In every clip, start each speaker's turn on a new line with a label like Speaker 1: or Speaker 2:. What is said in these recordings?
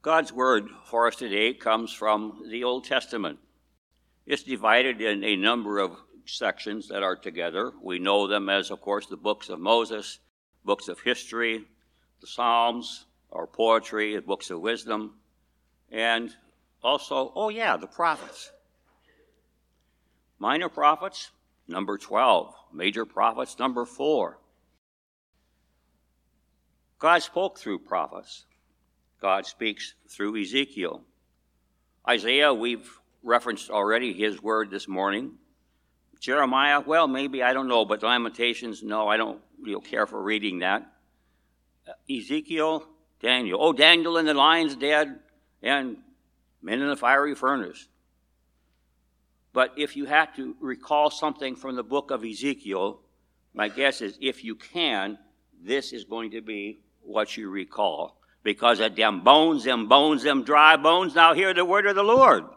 Speaker 1: God's word for us today comes from the Old Testament. It's divided in a number of sections that are together. We know them as, of course, the books of Moses, books of history, the Psalms, or poetry, the books of wisdom, and also, the prophets. Minor prophets, number 12. Major prophets, number 4. God spoke through prophets. God speaks through Ezekiel. Isaiah, we've referenced already his word this morning. Jeremiah, well, maybe, I don't know, but Lamentations, no, I don't care for reading that. Ezekiel, Daniel. Daniel in the lion's den and men in the fiery furnace. But if you had to recall something from the book of Ezekiel, my guess is if you can, this is going to be what you recall. Because of them bones, them dry bones, now hear the word of the Lord.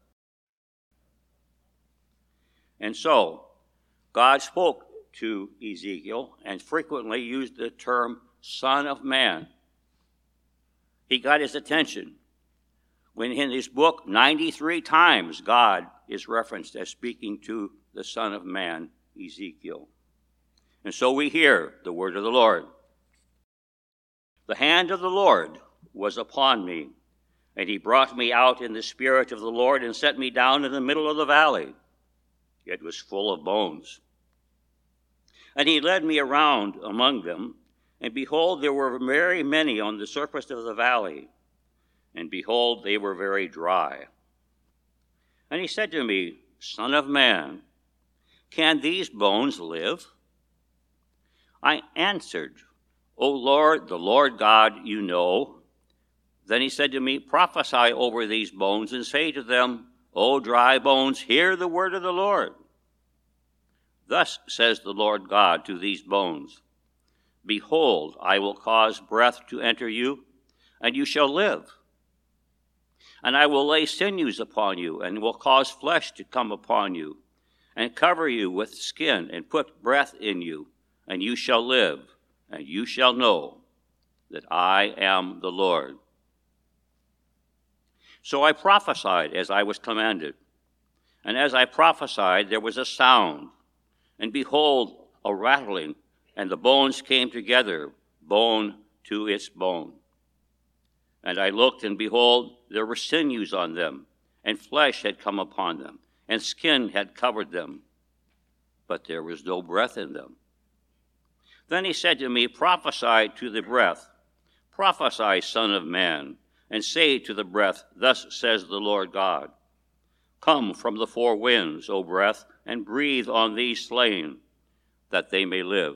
Speaker 1: And so, God spoke to Ezekiel and frequently used the term Son of Man. He got his attention. When in his book, 93 times God is referenced as speaking to the Son of Man, Ezekiel. And so we hear the word of the Lord. The hand of the Lord was upon me, and he brought me out in the spirit of the Lord and set me down in the middle of the valley. It was full of bones. And he led me around among them, and behold, there were very many on the surface of the valley, and behold, they were very dry. And he said to me, Son of man, can these bones live? I answered, O Lord, the Lord God, you know. Then he said to me, prophesy over these bones and say to them, O dry bones, hear the word of the Lord. Thus says the Lord God to these bones, behold, I will cause breath to enter you, and you shall live. And I will lay sinews upon you, and will cause flesh to come upon you, and cover you with skin, and put breath in you, and you shall live, and you shall know that I am the Lord. So I prophesied as I was commanded. And as I prophesied, there was a sound, and behold, a rattling, and the bones came together, bone to its bone. And I looked, and behold, there were sinews on them, and flesh had come upon them, and skin had covered them, but there was no breath in them. Then he said to me, prophesy to the breath, prophesy, Son of man, and say to the breath, thus says the Lord God, come from the four winds, O breath, and breathe on these slain, that they may live.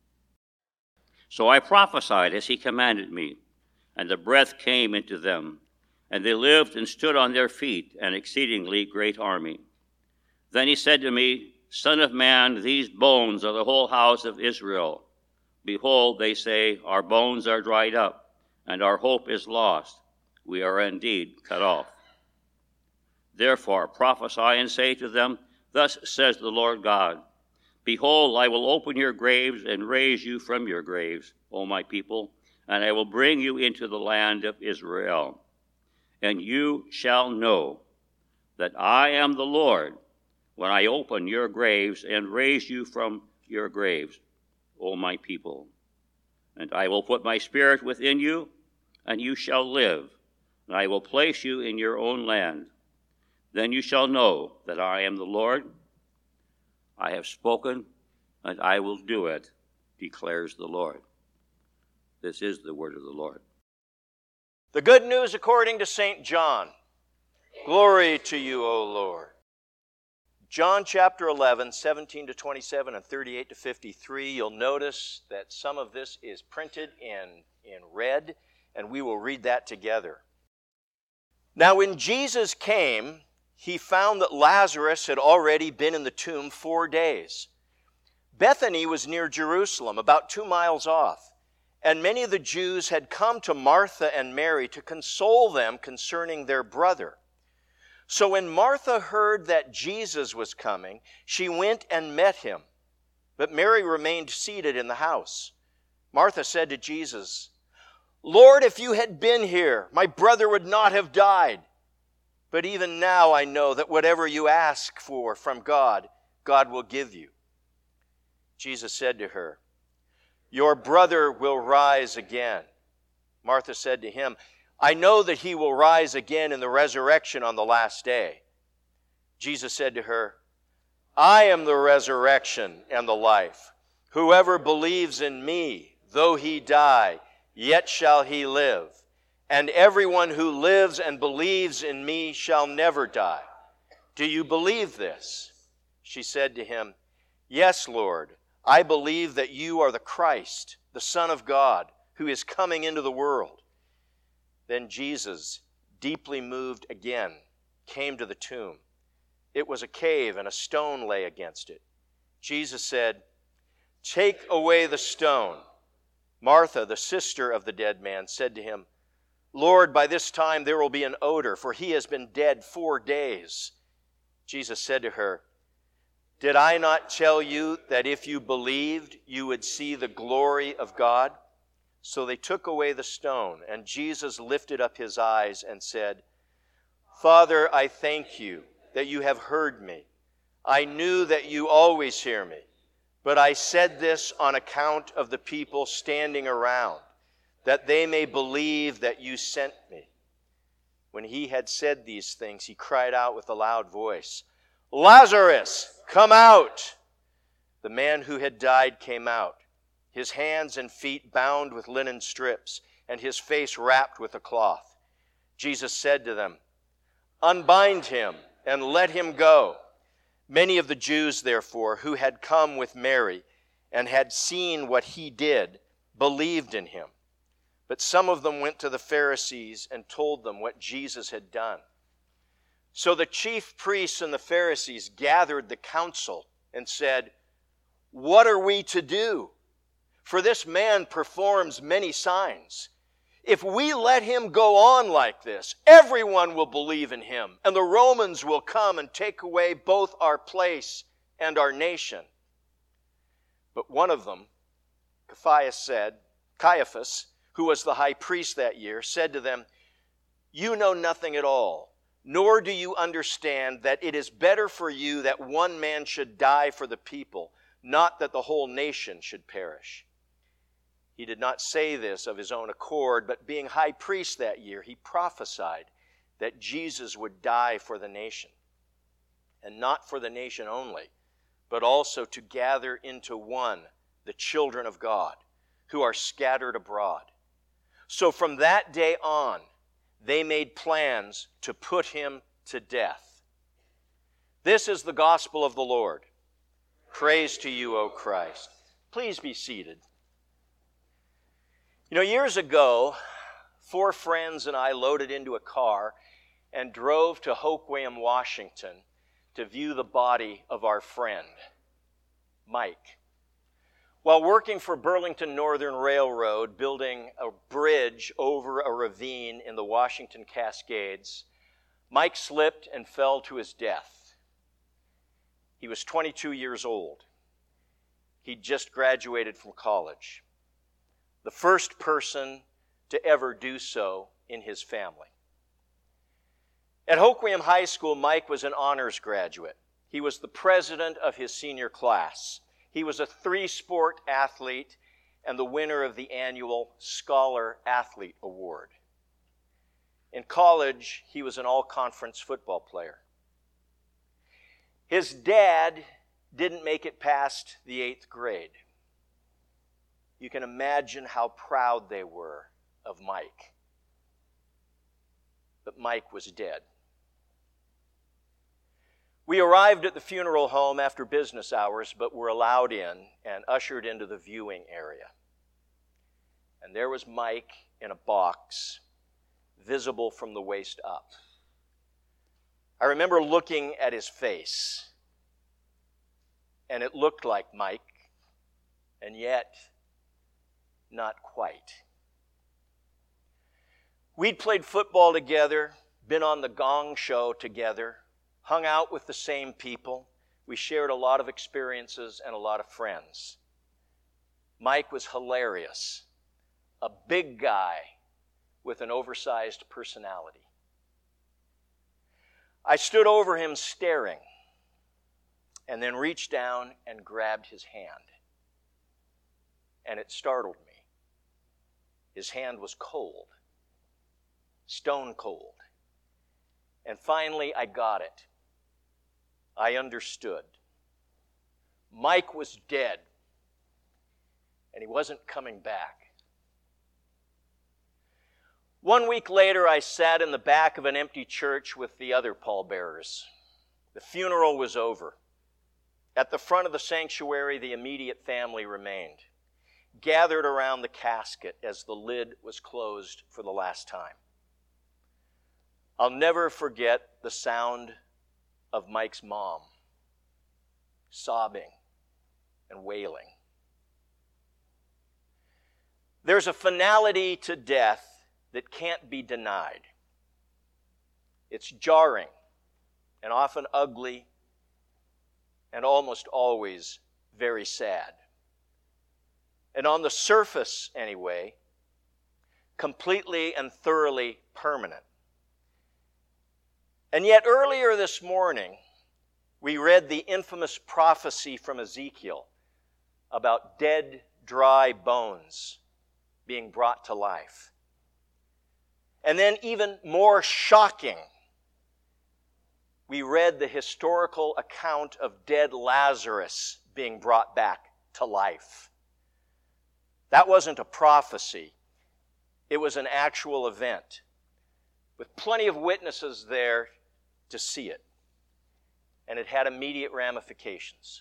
Speaker 1: So I prophesied as he commanded me, and the breath came into them, and they lived and stood on their feet, an exceedingly great army. Then he said to me, Son of man, these bones are the whole house of Israel. Behold, they say, our bones are dried up, and our hope is lost. We are indeed cut off. Therefore prophesy and say to them, thus says the Lord God, behold, I will open your graves and raise you from your graves, O my people, and I will bring you into the land of Israel. And you shall know that I am the Lord when I open your graves and raise you from your graves, O my people. And I will put my spirit within you, and you shall live, and I will place you in your own land. Then you shall know that I am the Lord. I have spoken, and I will do it, declares the Lord. This is the word of the Lord.
Speaker 2: The good news according to St. John. Glory to you, O Lord. John chapter 11, 17 to 27 and 38 to 53. You'll notice that some of this is printed in red, and we will read that together. Now when Jesus came, he found that Lazarus had already been in the tomb 4 days. Bethany was near Jerusalem, about 2 miles off, and many of the Jews had come to Martha and Mary to console them concerning their brother. So when Martha heard that Jesus was coming, she went and met him, but Mary remained seated in the house. Martha said to Jesus, Lord, if you had been here, my brother would not have died. But even now I know that whatever you ask for from God, God will give you. Jesus said to her, your brother will rise again. Martha said to him, I know that he will rise again in the resurrection on the last day. Jesus said to her, I am the resurrection and the life. Whoever believes in me, though he die, yet shall he live. And everyone who lives and believes in me shall never die. Do you believe this? She said to him, yes, Lord, I believe that you are the Christ, the Son of God, who is coming into the world. Then Jesus, deeply moved again, came to the tomb. It was a cave, and a stone lay against it. Jesus said, take away the stone. Martha, the sister of the dead man, said to him, Lord, by this time there will be an odor, for he has been dead 4 days. Jesus said to her, did I not tell you that if you believed, you would see the glory of God? So they took away the stone, and Jesus lifted up his eyes and said, Father, I thank you that you have heard me. I knew that you always hear me, but I said this on account of the people standing around, that they may believe that you sent me. When he had said these things, he cried out with a loud voice, Lazarus, come out! The man who had died came out, his hands and feet bound with linen strips, and his face wrapped with a cloth. Jesus said to them, unbind him and let him go. Many of the Jews, therefore, who had come with Mary and had seen what he did, believed in him. But some of them went to the Pharisees and told them what Jesus had done. So the chief priests and the Pharisees gathered the council and said, what are we to do? For this man performs many signs. If we let him go on like this, everyone will believe in him, and the Romans will come and take away both our place and our nation. But one of them, Caiaphas, who was the high priest that year, said to them, you know nothing at all, nor do you understand that it is better for you that one man should die for the people, not that the whole nation should perish. He did not say this of his own accord, but being high priest that year, he prophesied that Jesus would die for the nation. And not for the nation only, but also to gather into one the children of God, who are scattered abroad. So from that day on, they made plans to put him to death. This is the gospel of the Lord. Praise to you, O Christ. Please be seated. You know, years ago, 4 friends and I loaded into a car and drove to Hoquiam, Washington, to view the body of our friend, Mike. While working for Burlington Northern Railroad, building a bridge over a ravine in the Washington Cascades, Mike slipped and fell to his death. He was 22 years old. He'd just graduated from college. The first person to ever do so in his family. At Hoquiam High School, Mike was an honors graduate. He was the president of his senior class. He was a 3-sport athlete and the winner of the annual Scholar Athlete Award. In college, he was an all-conference football player. His dad didn't make it past the 8th grade. You can imagine how proud they were of Mike. But Mike was dead. We arrived at the funeral home after business hours, but were allowed in and ushered into the viewing area. And there was Mike in a box, visible from the waist up. I remember looking at his face, and it looked like Mike, and yet not quite. We'd played football together, been on the Gong Show together, hung out with the same people. We shared a lot of experiences and a lot of friends. Mike was hilarious, a big guy with an oversized personality. I stood over him staring, and then reached down and grabbed his hand. And it startled me. His hand was cold, stone cold. And finally, I got it. I understood. Mike was dead, and he wasn't coming back. 1 week later, I sat in the back of an empty church with the other pallbearers. The funeral was over. At the front of the sanctuary, the immediate family remained, gathered around the casket as the lid was closed for the last time. I'll never forget the sound of Mike's mom sobbing and wailing. There's a finality to death that can't be denied. It's jarring and often ugly and almost always very sad. And on the surface, anyway, completely and thoroughly permanent. And yet earlier this morning, we read the infamous prophecy from Ezekiel about dead, dry bones being brought to life. And then even more shocking, we read the historical account of dead Lazarus being brought back to life. That wasn't a prophecy. It was an actual event with plenty of witnesses there to see it. And it had immediate ramifications.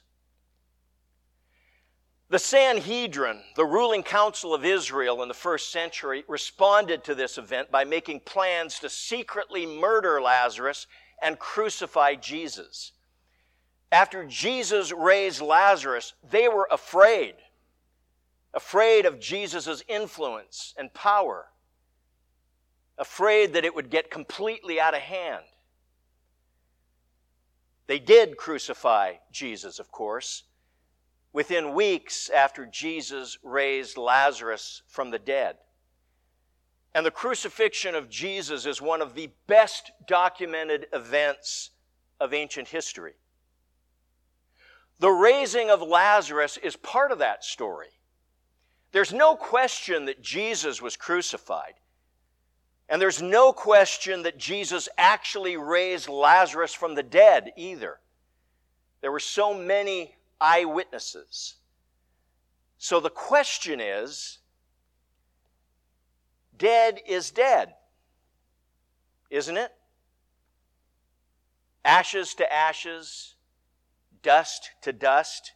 Speaker 2: The Sanhedrin, the ruling council of Israel in the first century, responded to this event by making plans to secretly murder Lazarus and crucify Jesus. After Jesus raised Lazarus, they were afraid of Jesus' influence and power, afraid that it would get completely out of hand. They did crucify Jesus, of course, within weeks after Jesus raised Lazarus from the dead. And the crucifixion of Jesus is one of the best documented events of ancient history. The raising of Lazarus is part of that story. There's no question that Jesus was crucified. And there's no question that Jesus actually raised Lazarus from the dead either. There were so many eyewitnesses. So the question is, dead is dead, isn't it? Ashes to ashes, dust to dust.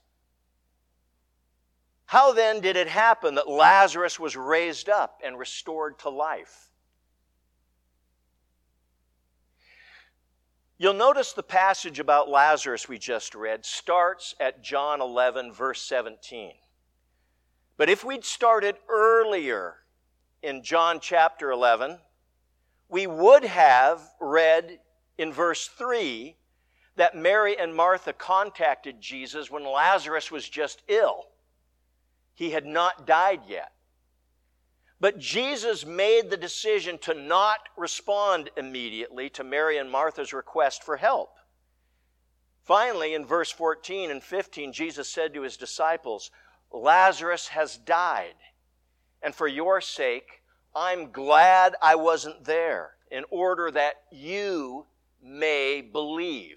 Speaker 2: How then did it happen that Lazarus was raised up and restored to life? You'll notice the passage about Lazarus we just read starts at John 11, verse 17. But if we'd started earlier in John chapter 11, we would have read in verse 3 that Mary and Martha contacted Jesus when Lazarus was just ill. He had not died yet. But Jesus made the decision to not respond immediately to Mary and Martha's request for help. Finally, in verse 14 and 15, Jesus said to his disciples, Lazarus has died, and for your sake, I'm glad I wasn't there, in order that you may believe.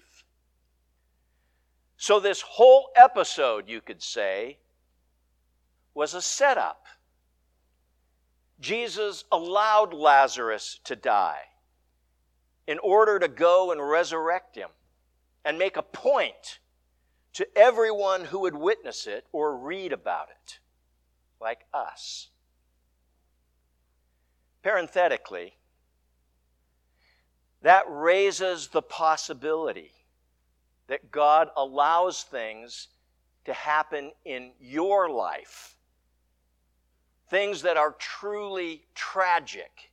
Speaker 2: So this whole episode, you could say, was a setup. Jesus allowed Lazarus to die in order to go and resurrect him and make a point to everyone who would witness it or read about it, like us. Parenthetically, that raises the possibility that God allows things to happen in your life. Things that are truly tragic.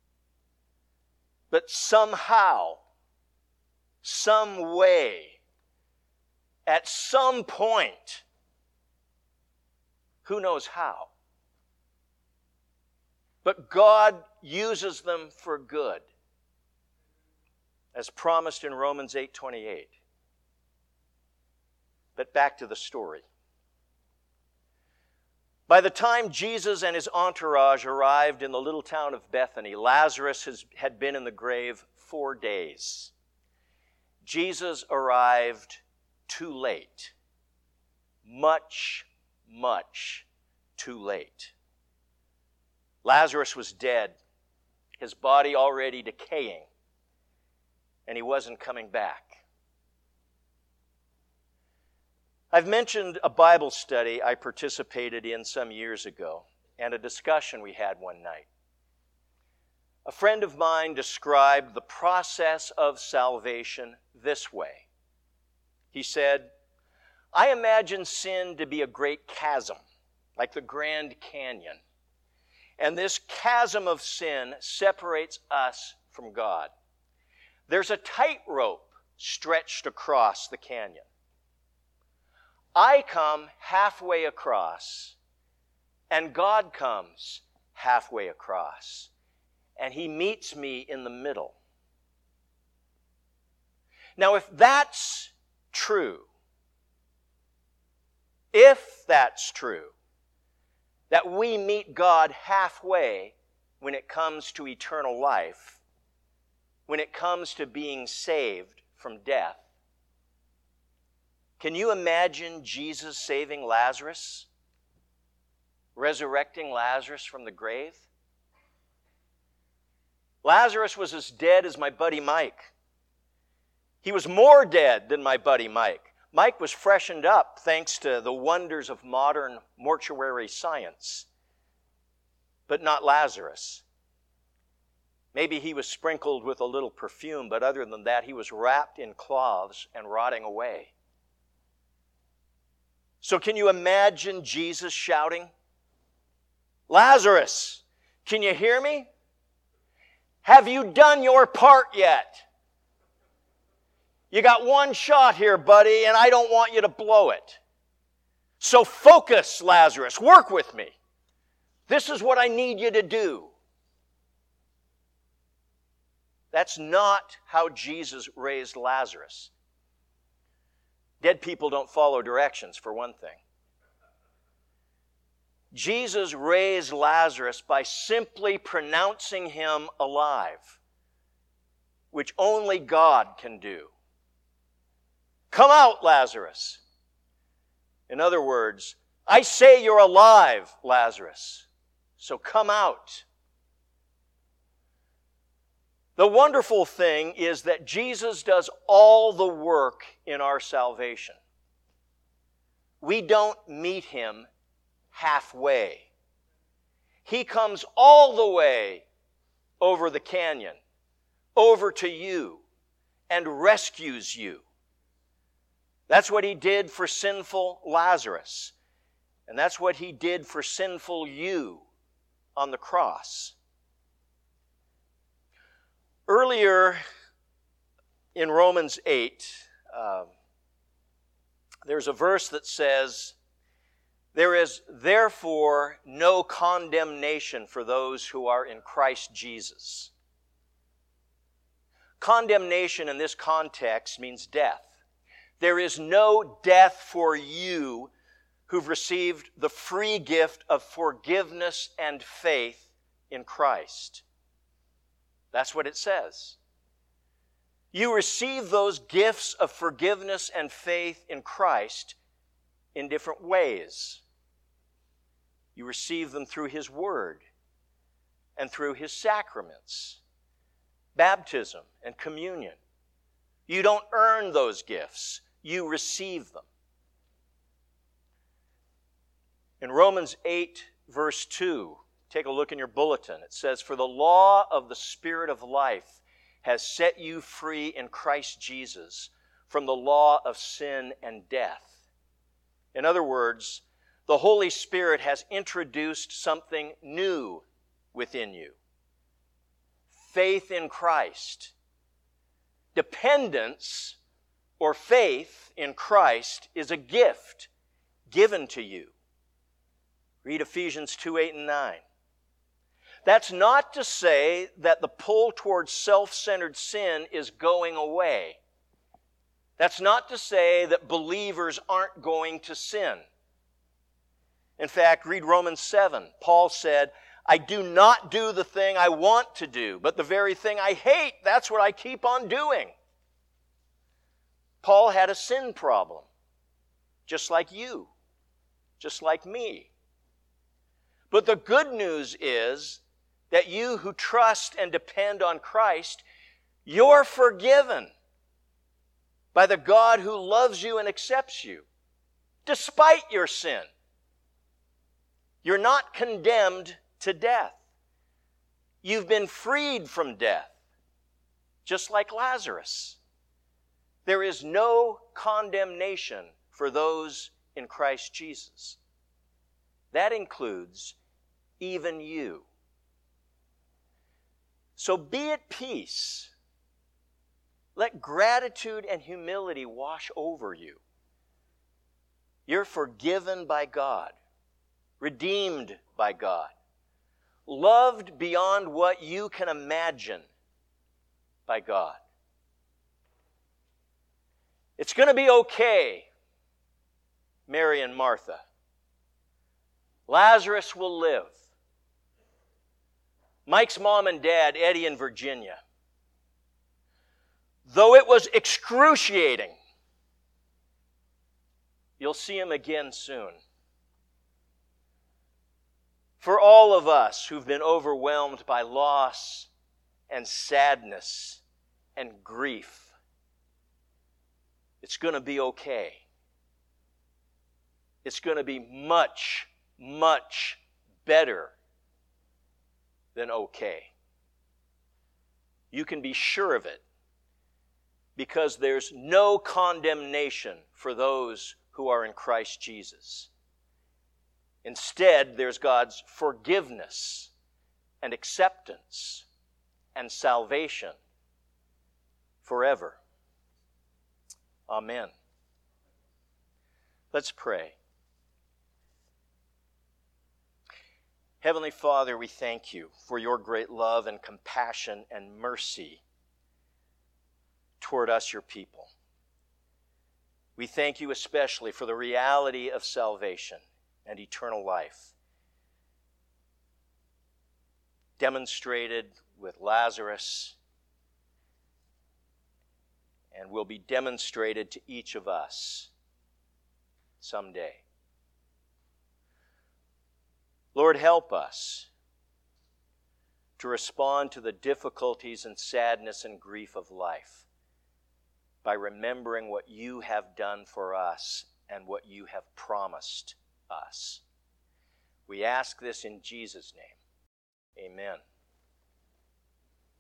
Speaker 2: But somehow, some way, at some point, who knows how, but God uses them for good, as promised in Romans 8:28. But back to the story. By the time Jesus and his entourage arrived in the little town of Bethany, Lazarus had been in the grave 4 days. Jesus arrived too late. Much, much too late. Lazarus was dead, his body already decaying, and he wasn't coming back. I've mentioned a Bible study I participated in some years ago and a discussion we had one night. A friend of mine described the process of salvation this way. He said, I imagine sin to be a great chasm, like the Grand Canyon. And this chasm of sin separates us from God. There's a tightrope stretched across the canyon. I come halfway across, and God comes halfway across, and He meets me in the middle. Now, if that's true, that we meet God halfway when it comes to eternal life, when it comes to being saved from death, can you imagine Jesus saving Lazarus? Resurrecting Lazarus from the grave? Lazarus was as dead as my buddy Mike. He was more dead than my buddy Mike. Mike was freshened up thanks to the wonders of modern mortuary science, but not Lazarus. Maybe he was sprinkled with a little perfume, but other than that, he was wrapped in cloths and rotting away. So can you imagine Jesus shouting, Lazarus, can you hear me? Have you done your part yet? You got one shot here, buddy, and I don't want you to blow it. So focus, Lazarus. Work with me. This is what I need you to do. That's not how Jesus raised Lazarus. Dead people don't follow directions, for one thing. Jesus raised Lazarus by simply pronouncing him alive, which only God can do. Come out, Lazarus. In other words, I say you're alive, Lazarus, so come out. The wonderful thing is that Jesus does all the work in our salvation. We don't meet Him halfway. He comes all the way over the canyon, over to you, and rescues you. That's what He did for sinful Lazarus. And that's what He did for sinful you on the cross. Earlier in Romans 8, there's a verse that says, there is therefore no condemnation for those who are in Christ Jesus. Condemnation in this context means death. There is no death for you who've received the free gift of forgiveness and faith in Christ. That's what it says. You receive those gifts of forgiveness and faith in Christ in different ways. You receive them through His Word and through His sacraments, baptism and communion. You don't earn those gifts. You receive them. In Romans 8, verse 2, take a look in your bulletin. It says, for the law of the Spirit of life has set you free in Christ Jesus from the law of sin and death. In other words, the Holy Spirit has introduced something new within you. Faith in Christ. Dependence or faith in Christ is a gift given to you. Read Ephesians 2, 8, and 9. That's not to say that the pull towards self-centered sin is going away. That's not to say that believers aren't going to sin. In fact, read Romans 7. Paul said, I do not do the thing I want to do, but the very thing I hate, that's what I keep on doing. Paul had a sin problem, just like you, just like me. But the good news is that you who trust and depend on Christ, you're forgiven by the God who loves you and accepts you, despite your sin. You're not condemned to death. You've been freed from death, just like Lazarus. There is no condemnation for those in Christ Jesus. That includes even you. So be at peace. Let gratitude and humility wash over you. You're forgiven by God, redeemed by God, loved beyond what you can imagine by God. It's going to be okay, Mary and Martha. Lazarus will live. Mike's mom and dad, Eddie and Virginia, though it was excruciating, you'll see him again soon. For all of us who've been overwhelmed by loss and sadness and grief, it's going to be okay. It's going to be much, much better than okay. You can be sure of it, because there's no condemnation for those who are in Christ Jesus. Instead, there's God's forgiveness and acceptance and salvation forever. Amen. Let's pray. Heavenly Father, we thank you for your great love and compassion and mercy toward us, your people. We thank you especially for the reality of salvation and eternal life, demonstrated with Lazarus, and will be demonstrated to each of us someday. Lord, help us to respond to the difficulties and sadness and grief of life by remembering what you have done for us and what you have promised us. We ask this in Jesus' name. Amen.